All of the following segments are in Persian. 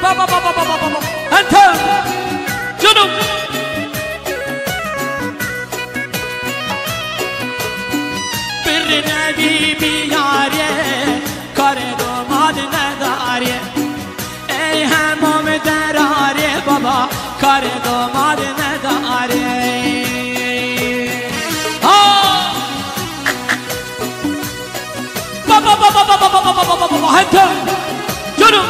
بابا بابا بابا بابا انت جنوب بر نبی بیاریه کار داماد نداریه ای همام دراریه بابا کار داماد نداریه بابا بابا بابا بابا بابا بابا انت جنوب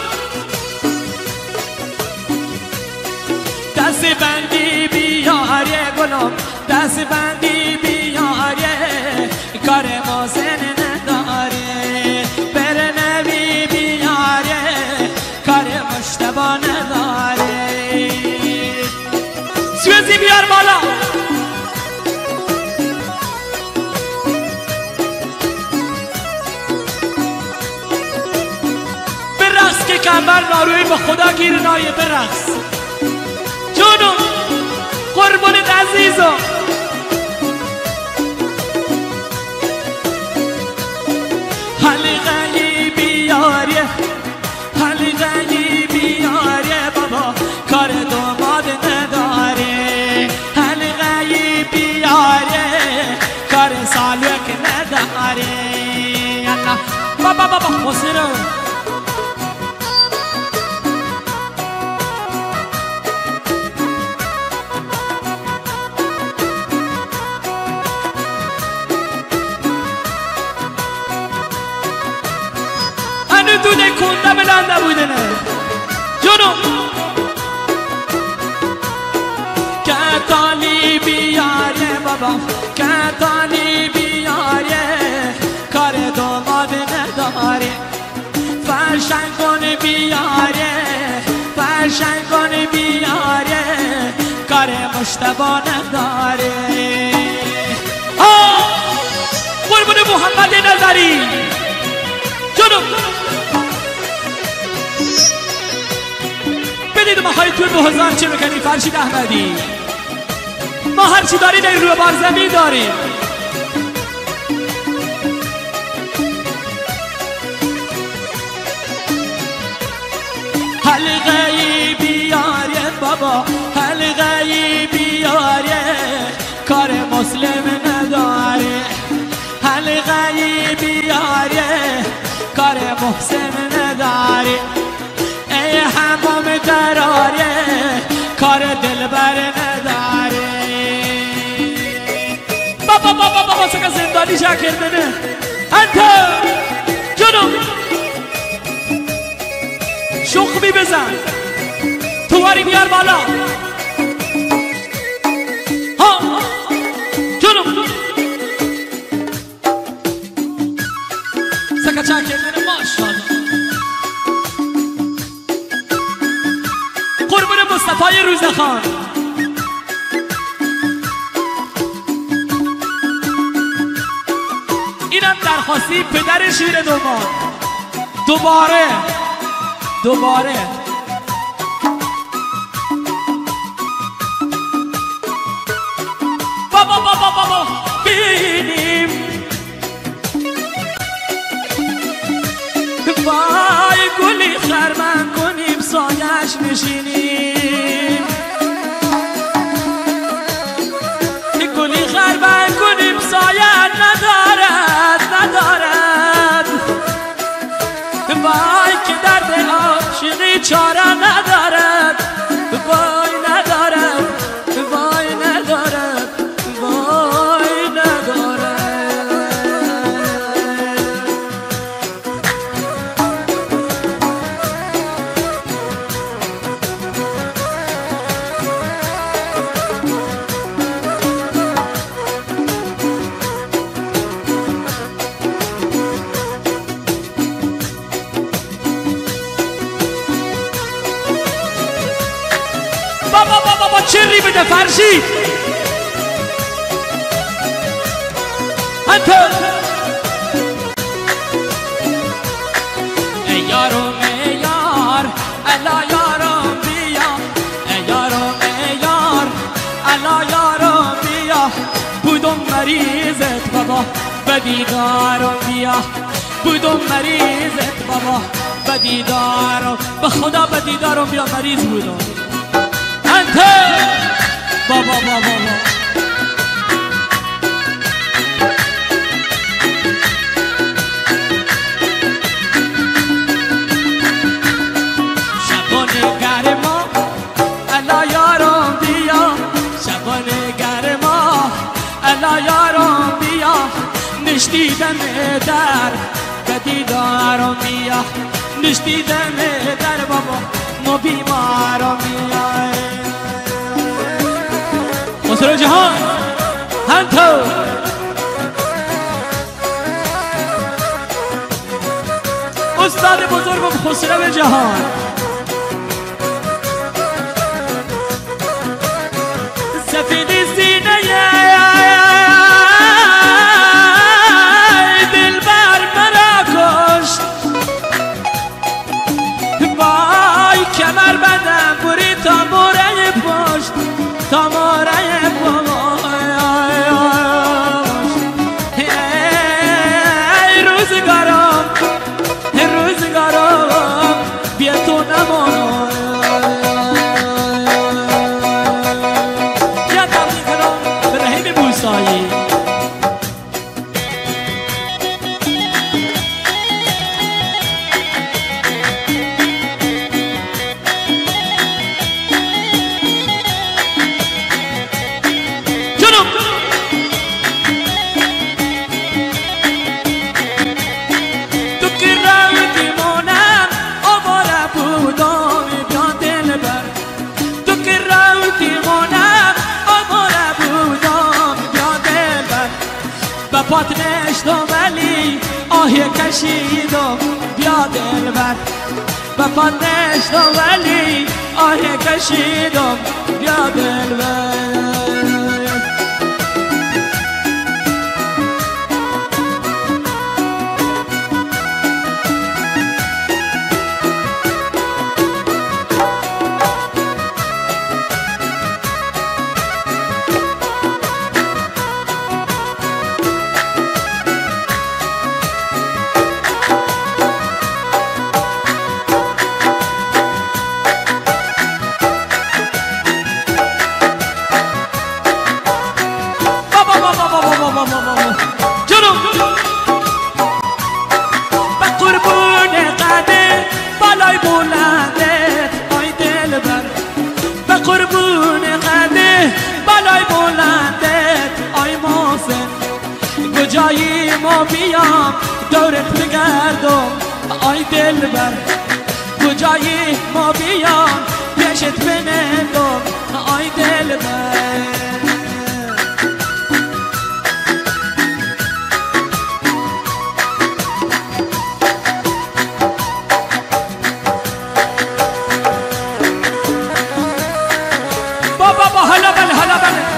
دست بندی بیاریه گلم دست بندی بیاریه کار محسن نداره بر نبی بیاریه کار مجتبی نداره سوزی بیار بالا برقص که کمبر ناروی به خدا گیر نایه برقص جونو قربونت عزیزم حلقه‌ای بیاریه حلقه‌ای بیاریه بابا کار داماد نداره حلقه‌ای بیاریه کار سالک نداره الله بابا بابا حسینم دونه کنده بلنده بودنه جنو کتالی بیاریه بابا کتالی بیاریه کار داماد نداره فرشن کن بیاریه فرشن کن بیاریه کار مجتبی نداره قربون محمد نظری جنو بدید ما های توی 2000 چه بکنی فرشید احمدی ما هر چی داریم این روی بار زمین داریم حلقه‌ای بیاریه بابا حلقه‌ای بیاریه کار مسلم نداره حلقه‌ای بیاریه کار محسن نداره ای همام دراریه کار دلبر نداره بابا بابا بابا سکا زندانی جا کردنه انت جنوب شخمی بزن تواری بیار بالا ها جنوب سکا جا کردنه ماشاءالله قربون مصطفی روزخان اینم درخواستی پدر شیر دومان دوباره بابا بابا بابا بینیم وای گلی خرمن کنیم سایش نشینیم گلی خرمن کنیم سایه ندارد وای که درد عاشقی چاره ندارد وای ندارد وای ندارد وای ندارد بابا چری بده فرشید انت ای یارو میار الا یارو بیا ای یارو میار الا یارو بیا بودم مریضت بابا بدیگارم بیا بودم مریضت بابا به دیدارم به خدا به دیدارم بیا مریض بودم انت بابا شبانه گرما الا یارم بیا شبانه گرما الا یارم بیا نشتیدم در به دیدارم بیا نشتیدم در بابا ما بیمارم بیا خسرو جهان هنتو استاد بزرگم خسرو جهان سفید سینه دلبر مرا کشت وای کمر بندم بری تا موره پشت تا موره پشت روزگارم بیا تو نمانم یا تبدیل کنم به رحیم بوسایی پات نشتم ولی آهی کشیدم بیا دلبر به پات نشتم ولی آهی کشیدم بیا دلبر به قربون قده بالای بلنده آی دلبر به قربون قده بالای بلنده آی محسن کجایی ما بیام دورت بگردم آی دلبر کجایی ما بیام پیشت بنندم آی دلبر هلا بله هلا بله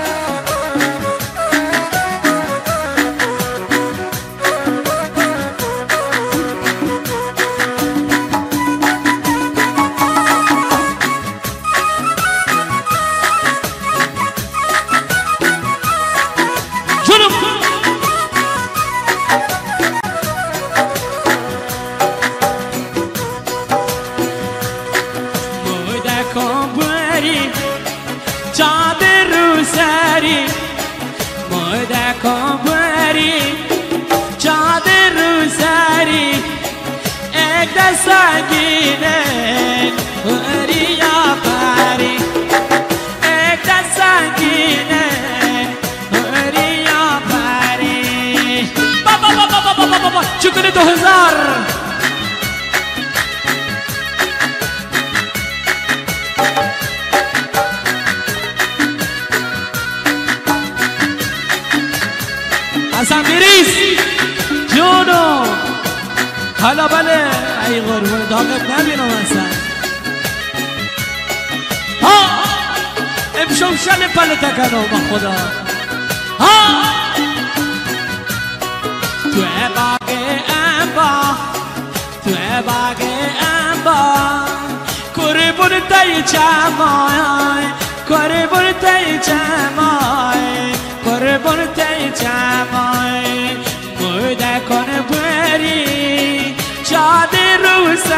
جاده رو سری مده کامبری جاده رو سری یک دست سنگینه بری یا بری یک دست سنگینه بری یا بری بابا چکونه 2000 حسن بریز جونو حالا بله ای قربون داغت نبینم حسن ها امشب شل پله تکنو با خدا ها تو باغ انبا تو باغ انبا قربون تای چمای قربون تای چمای قربون تای چمای مده کن بری جاده رو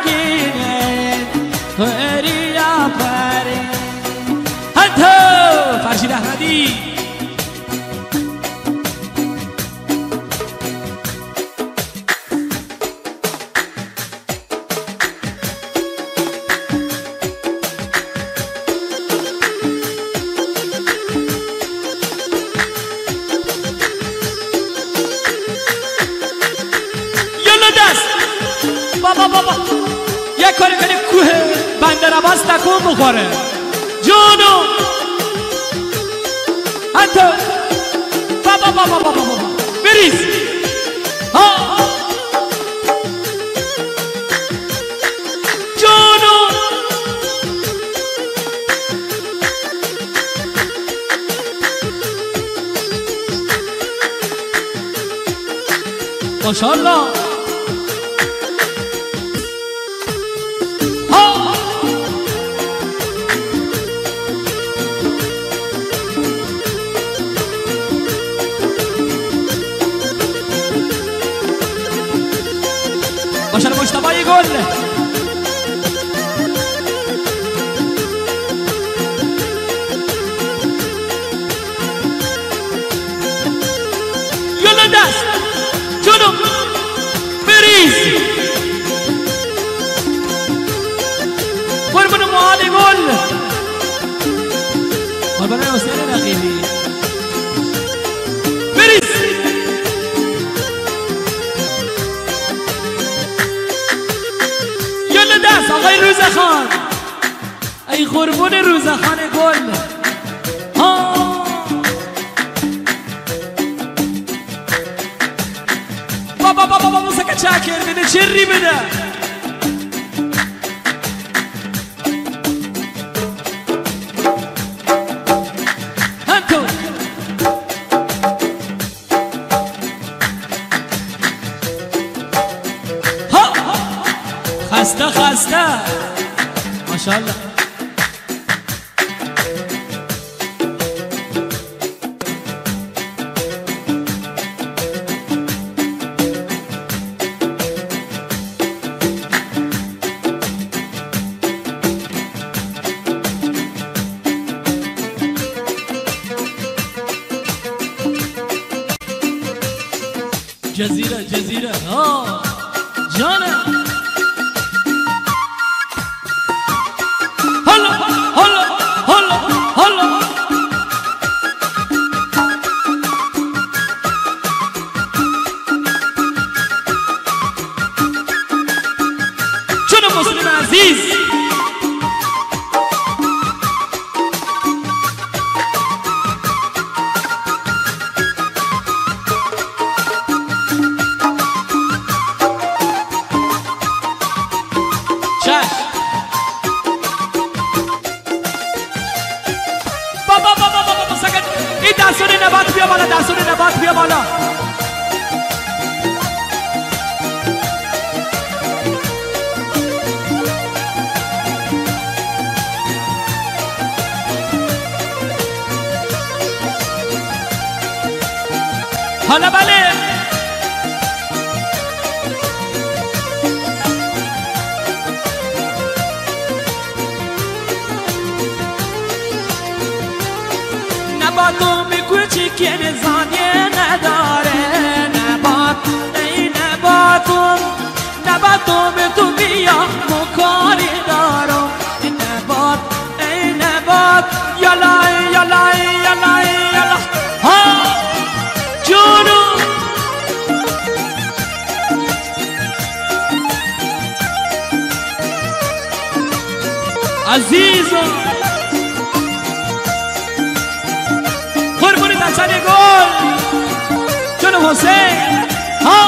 رنگینه هری آفرین حتی فرشید احمدی بابا یک کاری کنیم کوه بندر عباس تکون بخوره جونو حتی بابا بریز جونو ماشاءالله عشان مجتبی گل یلا دست جنوب بریز قربون معالی گل قربون حسین رقیبی بریز دست آقای روزخان ای قربون روزخان گل بابا موسیقی چکر بده چری بده همتون خسته ماشاءالله جزیره جانم مسلم عزیز بابا سکت این دستون نبات بیا بالا دستون نبات بیا بالا حالا بله نباتم کوچیک نزانیه نداره نباتم تو بیا مکاری دارم نبات یلا ها جونو عزیزم قربونی دستن گل جونو حسین ها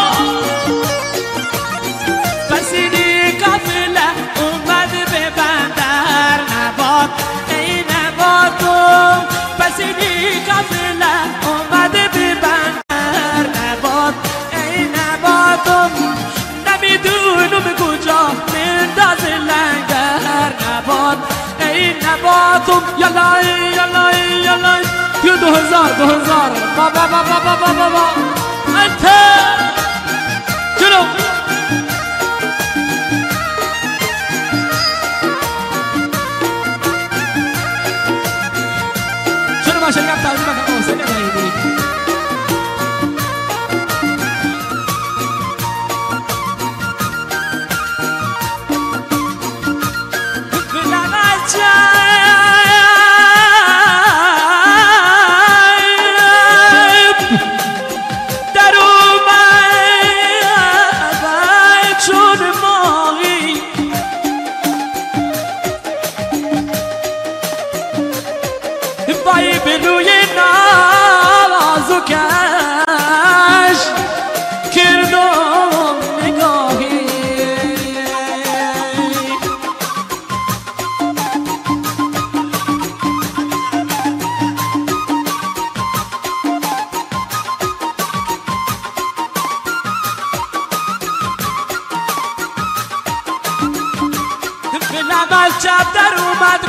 پسیدی قافله اومد به بندر نبات ای نباتم پسیدی قافله اومد به بندر نبات ای نباتم نمیدونم کجا منداز لنگر نبات ای نباتم یلا 2000 بابا انت جلو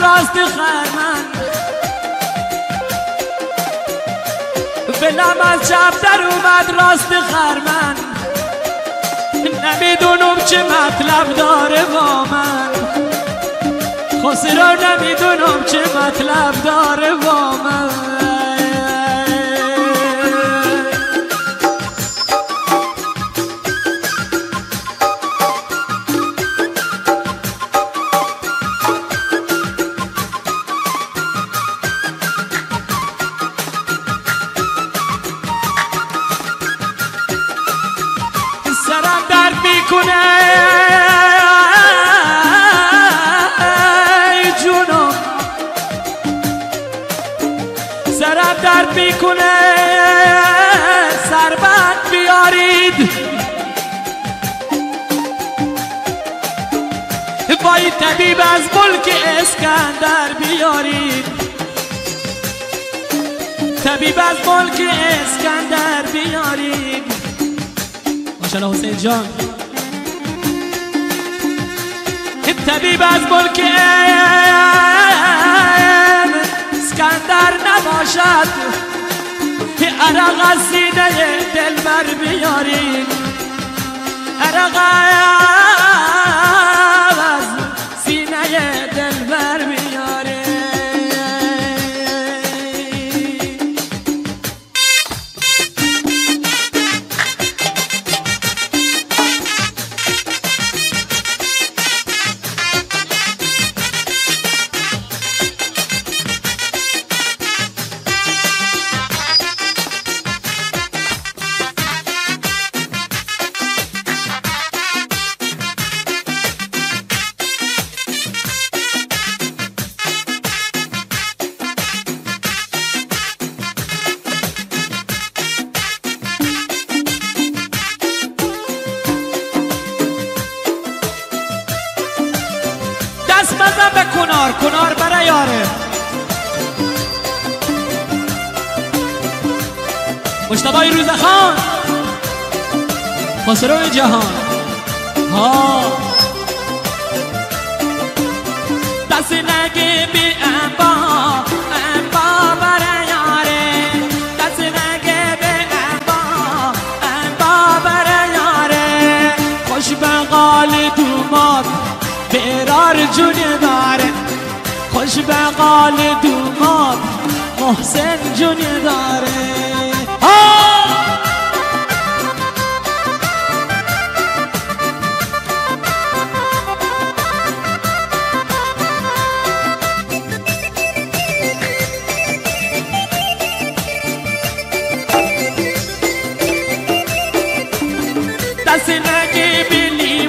راست خرمن بلم از چپ در اومد راست خرمن نمیدونم چه مطلب داره با من خسرو نمیدونم چه مطلب داره با من سرم درد میکنه جونم سرم درد میکنه سربند بیارید وای طبیب از ملک اسکندر بیارید طبیب از ملک اسکندر بیارید ماشاءالله حسین جان طبیب از ملک اسکندر نباشد عرق از سینه دلبر بیارید عرق از سینه دلبر بیارید دست بزن به کنار کنار برای یاره مجتبی روزخان خسرو جهان ها دست نگه بی انبا برای یاره دست نگه بی انبا برای یاره خوش به قال دومات برار جون داره خوش به قال دومات محسن جون داره دست نگی بی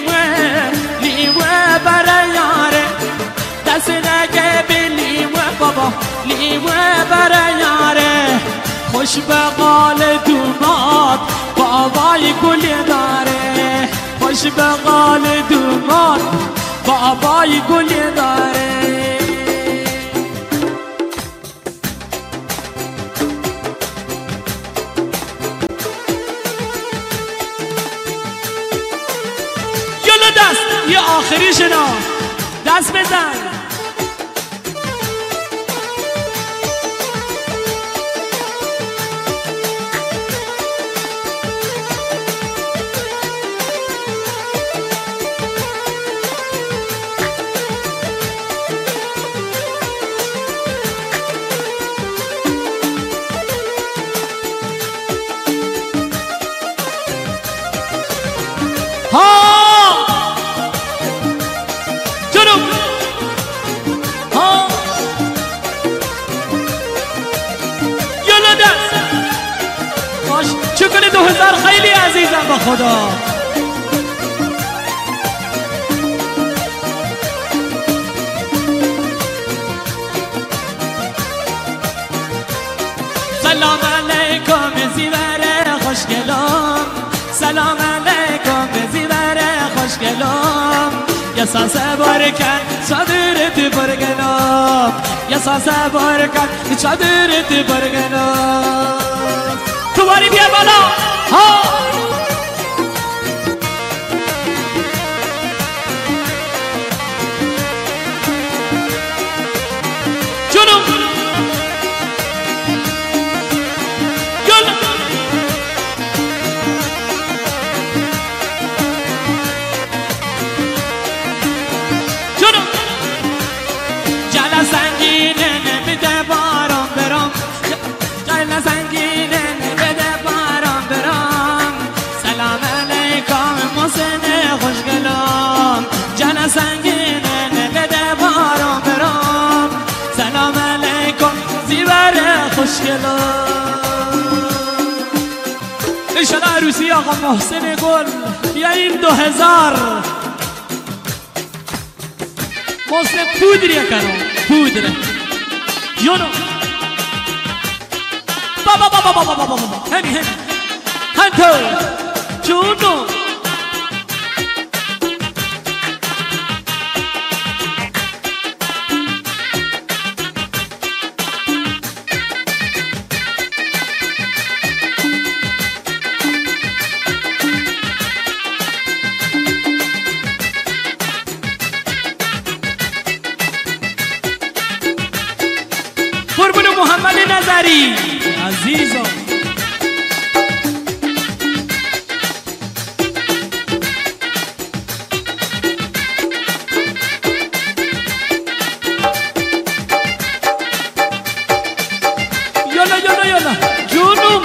لیوه برای یاره دست نگه بی لیوه بابا لیوه برای یاره خوش به قال دومات بابای گلی داره خوش به قال دومات بابای گلی داره دست یه آخری شنا دست بزن ها شکل 2000 خیلی عزیزم با خدا سلام علیکم زیور خوشگلام سلام علیکم زیور خوشگلام یا ساسه بارکن چادرت برگنام یا ساسه بارکن چادرت برگنام تو باری بیا بالا ها شده عروسی آقا محسن گل. بیا این 2000 محسن پودریه کنم پودره جونو بابا بابا بابا بابا بابا همی هنتو جونو قربون محمد نظری عزیزم یالا یالا یالا جونم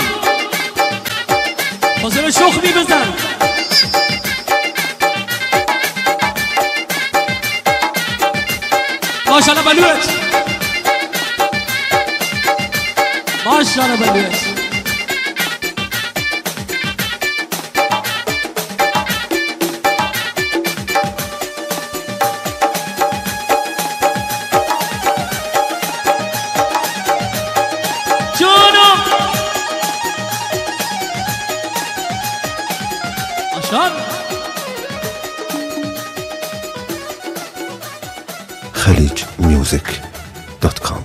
حاضر شخمی بزن ماشاءالله بلوت ماشاءالله بلوت جونم ماشاءالله khaleejmusic.com